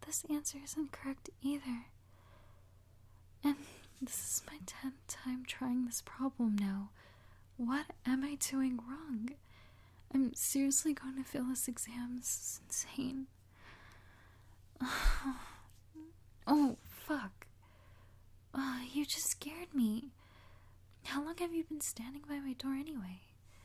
this answer isn't correct either. And this is my 10th time trying this problem now. What am I doing wrong? I'm seriously going to fail this exam. This is insane. Oh, fuck. You just scared me. How long have you been standing by my door anyway?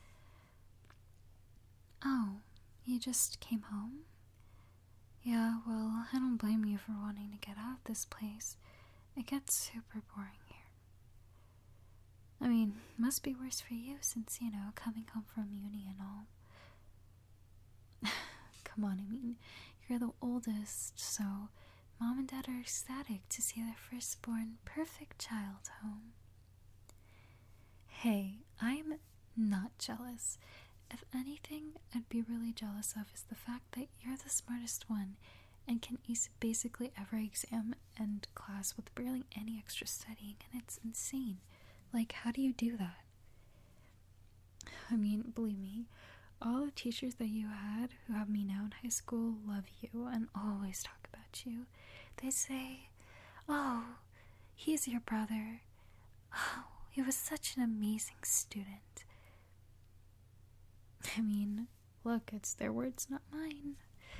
Oh, you just came home? Yeah, well, I don't blame you for wanting to get out of this place. It gets super boring here. I mean, must be worse for you since, coming home from uni and all. Come on, I mean, you're the oldest, so Mom and Dad are ecstatic to see their firstborn perfect child home. Hey, I'm not jealous. If anything I'd be really jealous of is the fact that you're the smartest one and can ace basically every exam and class with barely any extra studying, and it's insane. Like, how do you do that? I mean, believe me, all the teachers that you had who have me now in high school love you and always talk about you. They say, oh, he's your brother. Oh, he was such an amazing student. I mean, look, it's their words, not mine.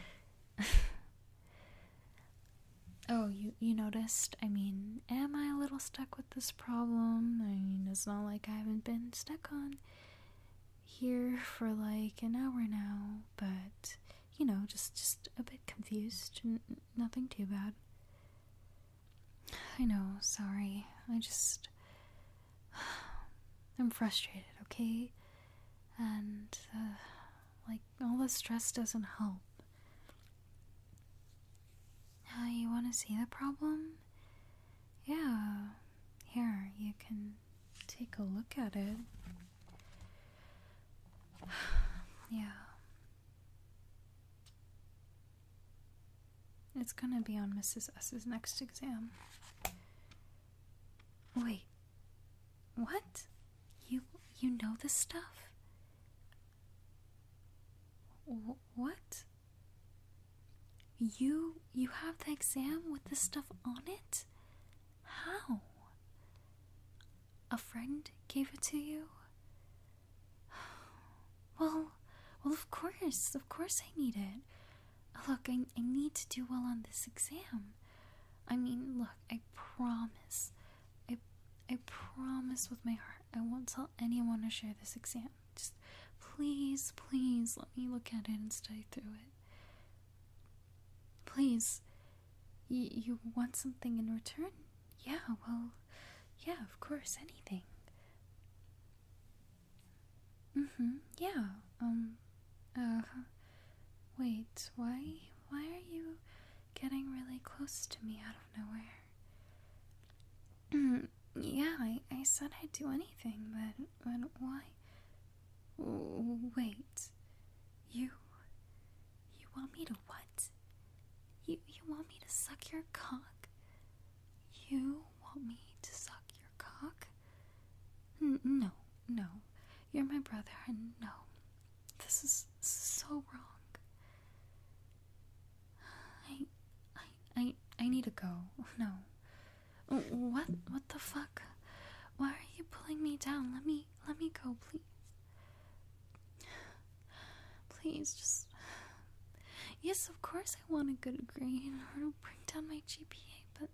Oh, you noticed? I mean, am I a little stuck with this problem? I mean, it's not like I haven't been stuck on here for like an hour now, but, just a bit confused. Nothing too bad. I know, sorry. I'm frustrated, okay? And, all the stress doesn't help. You want to see the problem? Yeah. Here, you can take a look at it. Yeah. It's gonna be on Mrs. S's next exam. Wait. What? You know this stuff? What? You have the exam with this stuff on it? How? A friend gave it to you? Well, of course I need it. Look, I need to do well on this exam. I mean, look, I promise. I promise with my heart I won't tell anyone to share this exam. Just please let me look at it and study through it. Please. You want something in return? Yeah, well, yeah, of course, anything. Yeah, wait, why are you getting really close to me out of nowhere? Yeah, I said I'd do anything, but why? Wait, you want me to what? You want me to suck your cock? You want me to suck your cock? No, you're my brother, and no, this is so wrong. I need to go. No. What the fuck? Why are you pulling me down? Let me go, please. Please, just... Yes, of course I want a good grade in order to bring down my GPA, but...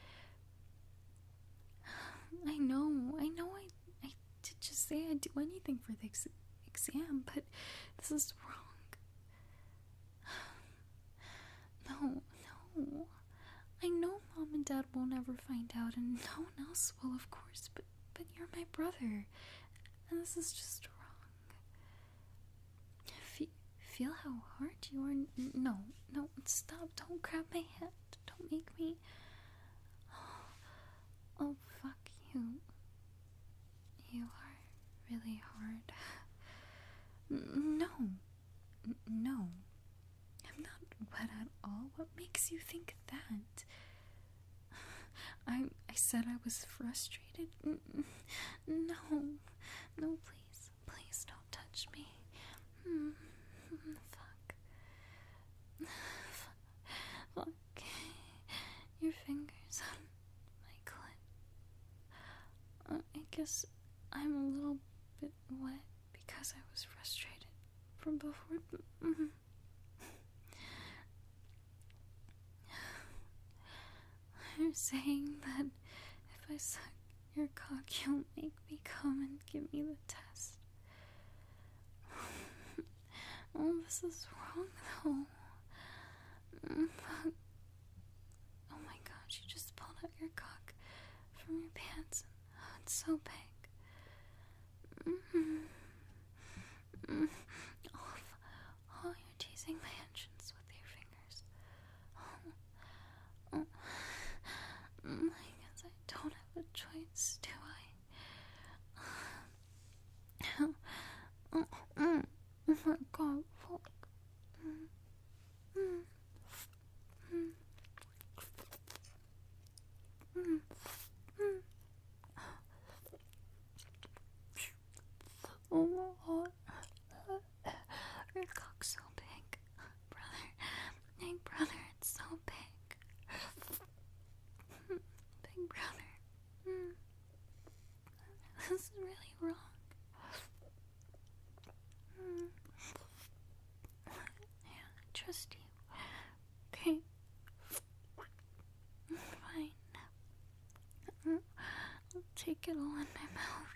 I know I did just say I'd do anything for the exam, but this is wrong. No. I know Mom and Dad won't ever find out, and no one else will, of course, but you're my brother, and this is just wrong. Feel how hard you are? No, stop, don't grab my hand, don't make me... Oh, fuck you. You are really hard. No, I'm not wet at all. What makes you think that? I said I was frustrated. No, please don't touch me. Fuck. guess I'm a little bit wet because I was frustrated from before. I'm saying that if I suck your cock, you'll make me come and give me the test. Oh, this is wrong, though. Oh my gosh, you just pulled out your cock from your pants. Oh, it's so big. Oh, you're teasing my entrance with your fingers. I guess I don't have a choice, do I? Oh my god, fuck. Oh my god. Your cock's so big. Brother. Hey, brother, it's so big. Big brother. This is really wrong. Yeah, I trust you. Okay. Fine. I'll take it all in my mouth.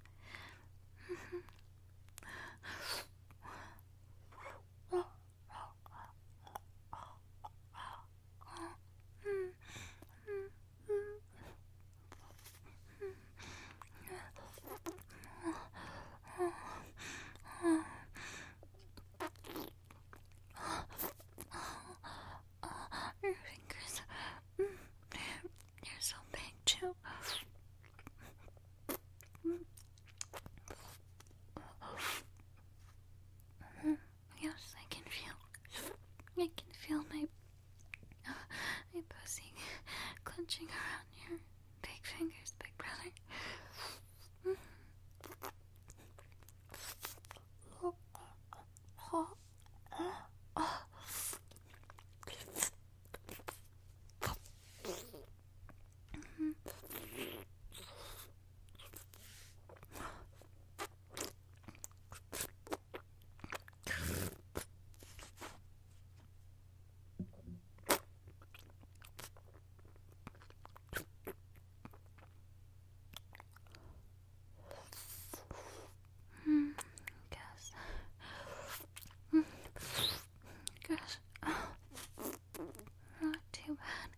Your fingers, they're so big too. Yes, I can feel my pussy clenching around your big fingers, big brother. Guess. Not too bad.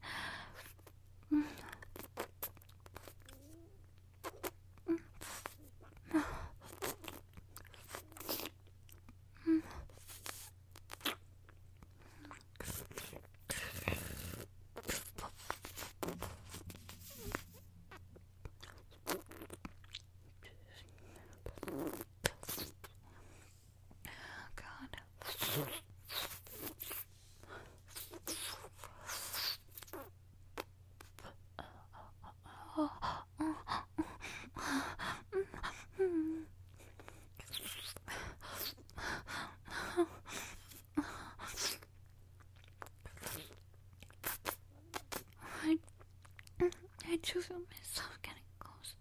I do feel myself getting close.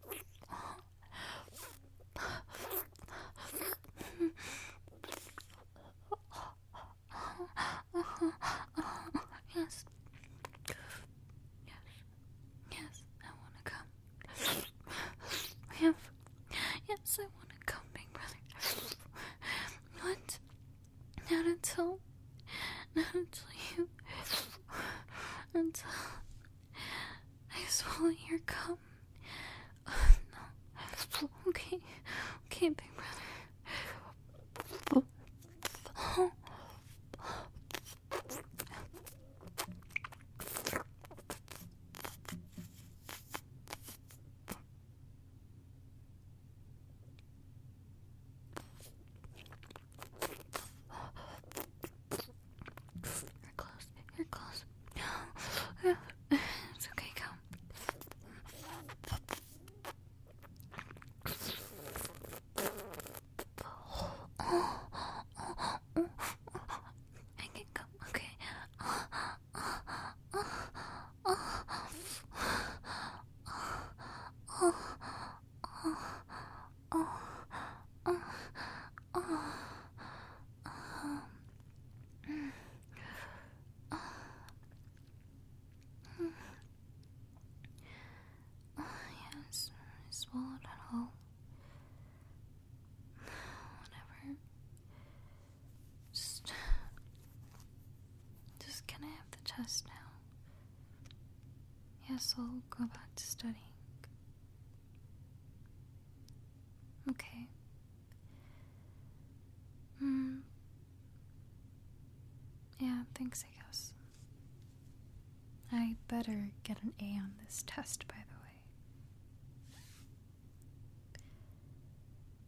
Yes. Yes, I want to come. Yes, I want to come, big brother. What? Not until you, until I swallow your cum. No. Okay, big brother. You're close. It's okay, come. swallowed at all? Whatever. Just can I have the test now? Yes, I'll go back to studying. Okay. Yeah, thanks, I guess. I better get an A on this test, by the way.